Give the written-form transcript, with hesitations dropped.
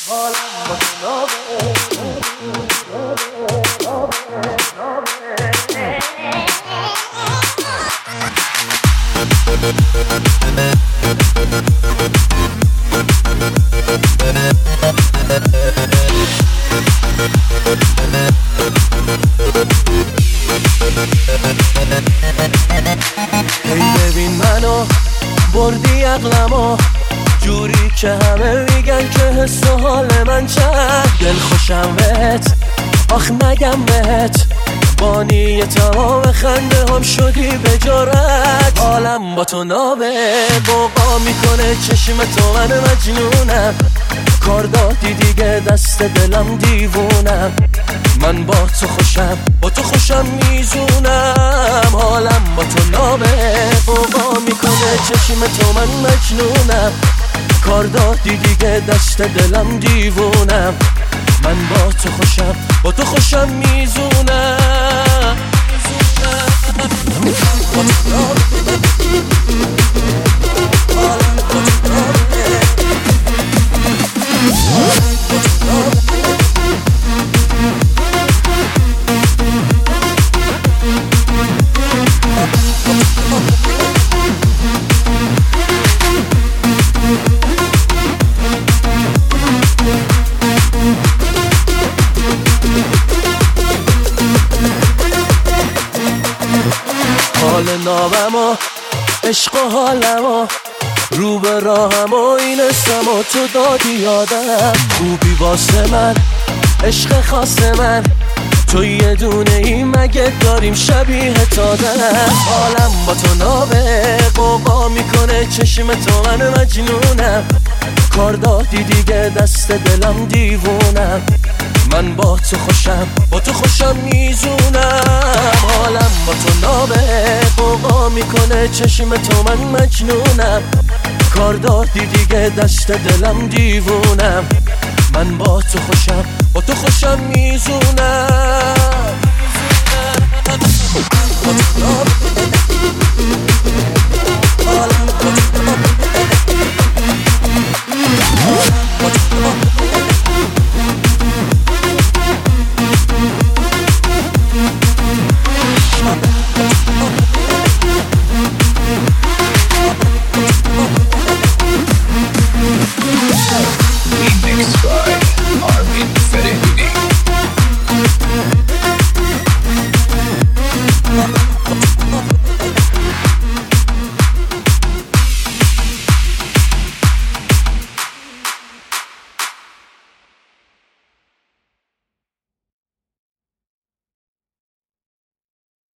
ببین منو بردی عقلمو جوری که همه میگن که حس و حال من چند دل خوشم بهت آخ نگم بهت بانی تمام خنده هم شدی به جرأت عالم با تو نابه بوقا میکنه چشم تو من مجنونم کار دادی دیگه دست دلم دیوونم من با تو خوشم میزونم حالم با تو نابه بوقا میکنه چشم تو من مجنونم کار دادی دیگه دست دلم دیوونم من با تو خوشم میزونم حال نابم و عشق و حالم و رو به راهم و اینستم و تو دادی یادم خوبی واسه من عشق خاص من تو یه دونه ای مگه داریم شبیه تادم حالم با تو نابه قوقا میکنه چشم تو من مجنونم کار دادی دیگه دست دلم دیوونم من با تو خوشم میزونم حالم با تو نابه قوقا میکنه چشم تو من مجنونم کار دادی دیگه دست دلم دیوونم من با تو خوشم میزونم حالم با تو نابه